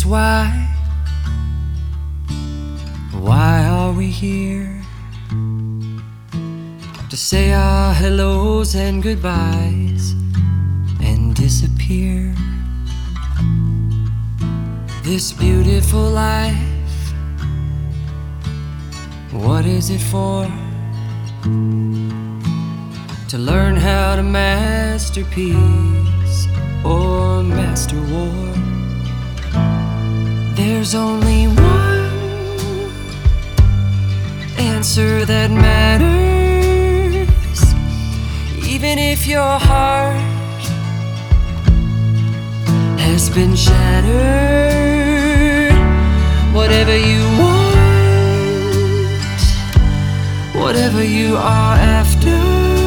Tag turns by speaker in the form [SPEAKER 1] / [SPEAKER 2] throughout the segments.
[SPEAKER 1] Why are we here? To say our hellos and goodbyes and disappear. This beautiful life, what is it for? To learn how to master peace or master war. There's only one answer that matters, even if your heart has been shattered. Whatever you want, whatever you are after,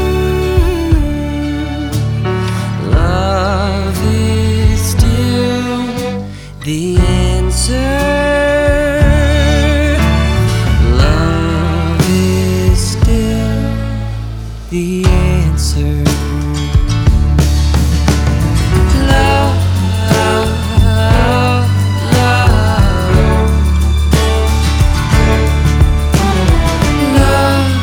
[SPEAKER 1] love is still the answer. Love is still the answer. Love, love, love, love,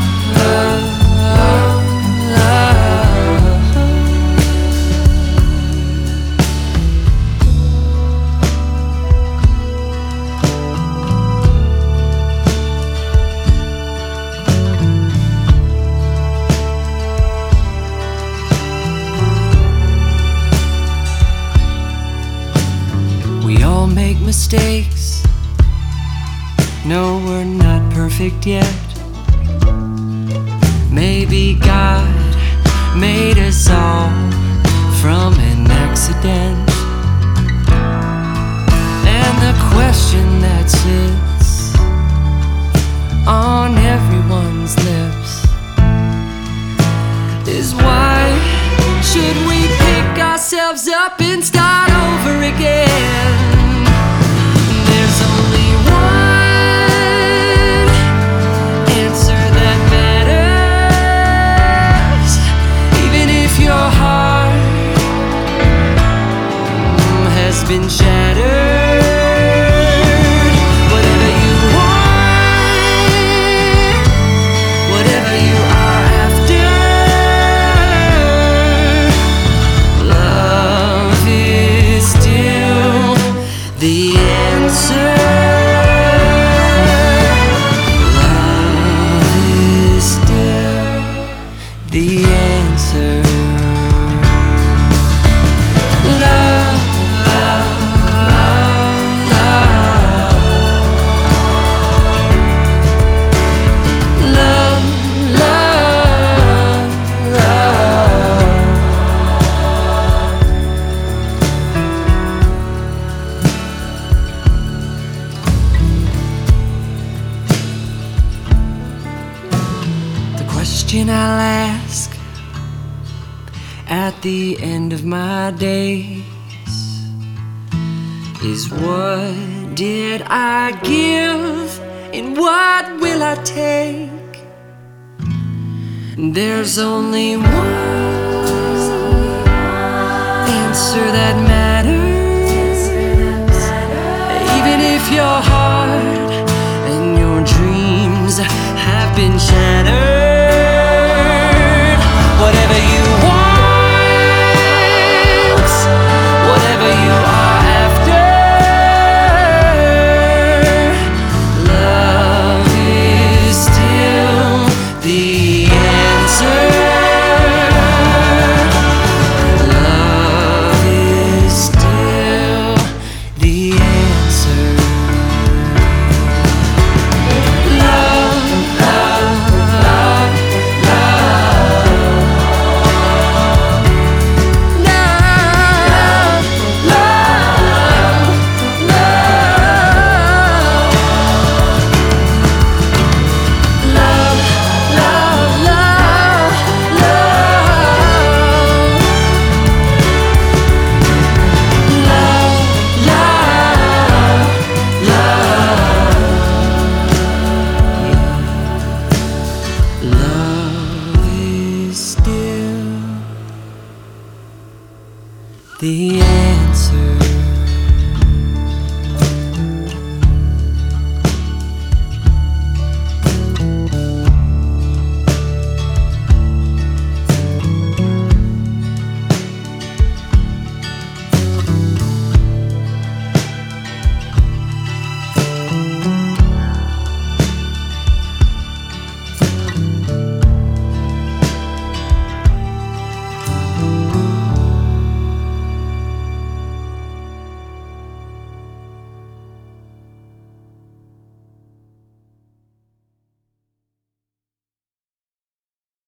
[SPEAKER 1] we all make mistakes. No, we're not perfect yet. Maybe God made us all from an accident. And the question that sits on everyone's lips is, why should we pick ourselves up and start over again? There's only one answer that matters, even if your heart has been shattered. Whatever you want, whatever you are after, love is still the answer. Love is still the answer. Love, love, love, love, love. The question I'll ask at the end of my days is, what did I give and what will I take? There's only one answer that matters, even if your heart and your dreams have been shattered.